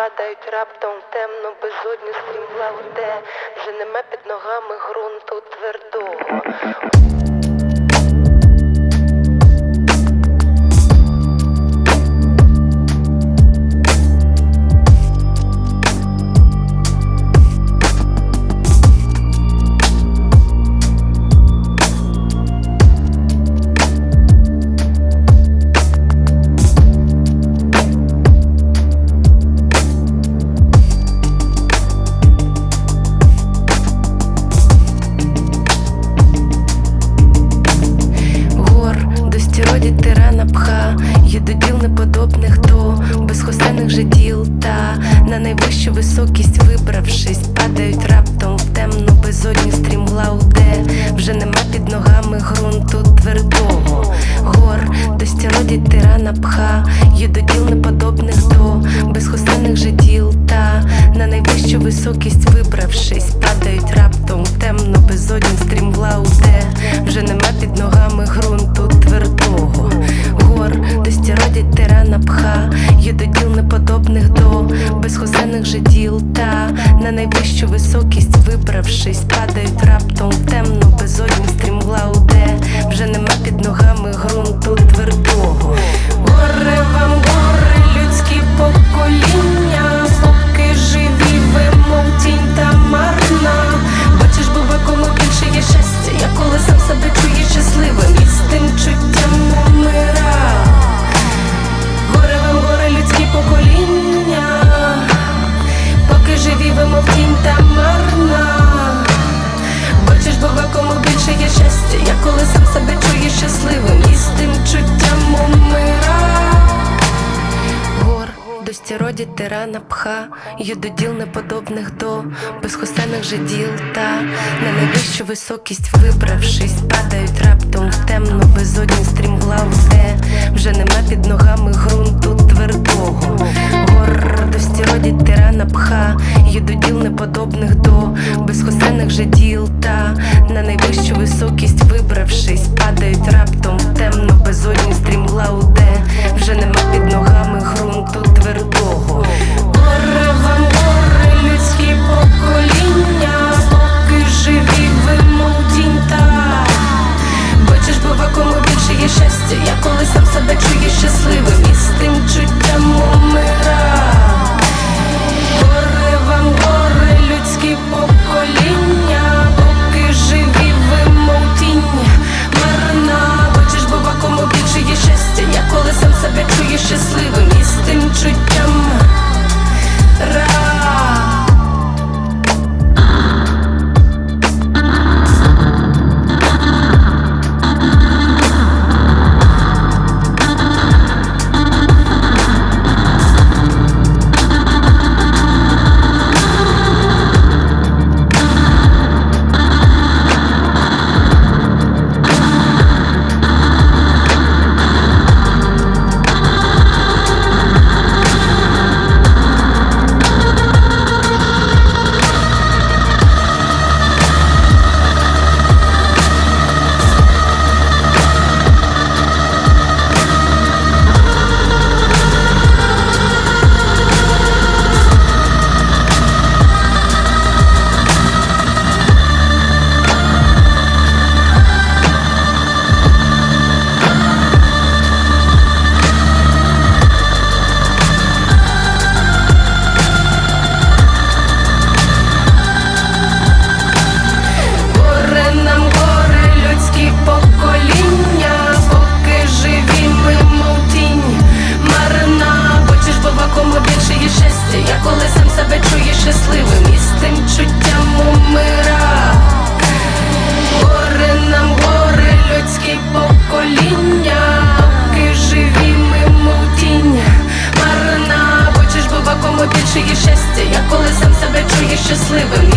падають раптом в темну безодню стрімгла у те, вже нема під ногами ґрунту твердого. Родить тирана пха, є до діл неподобних до безхосених же діл, та на найвищу високість вибравшись, падають раптом в темну безодню стрімгла уде, вже нема під ногами ґрунту твердого. Гордості родить тирана пха, є до діл неподобних до безхосених же діл, та на найвищу високість вибравшись, падають раптом в темну безодню стрімгла уде, вже нема під ногами ґрунту твердого. Гордості родять тирана пха, є до діл неподобних до безхосених же діл, та на найвищу високість вибравшись, падають раптом в темну безодню стрімгла уде, вже нема під ногами ґрунту твердого. Горе вам, горе, людські покоління, поки живі ви, мов тінь та марна. Бачиш, бува, кому більше є щастя, я коли сам себе чую щасливим і з тим чуттям умира. Горе вам, горе, людські покоління, поки живі ви, мов тінь та марна. Бачиш, бува, кому більше є щастя, я коли сам себе чую щасливим і з тим чуттям умира. Гордості родять тирана пха, є до діл неподобних до безхосених же діл, та на найвищу високість вибравшись, падають раптом в темну безодню стрімгла уде, вже нема під ногами ґрунту твердого. Гордості родять тирана пха, є до діл неподобних до безхосених же діл, та на найвищу високість вибравшись, падають раптом в темну безодню стрімгла уде, вже нема під ногами ґрунту твердого. Горе вам, горе, людські покоління, поки живі ви, мов тінь та. Бачиш, бува, кому більше є щастя, я коли сам себе чую щасливим і з тим чуттям умира. Горе вам, горе, людські покоління, поки живі ви, мов тінь марна. Бачиш, бува, кому більше є щастя, я коли сам себе чую щасливим і з тим чуттям щасливим і з тим чуттям умира. Горе нам, горе, людські покоління, поки живі ми, мов тінь марна. Бачиш, бува, кому більше є щастя, я коли сам себе чую щасливим.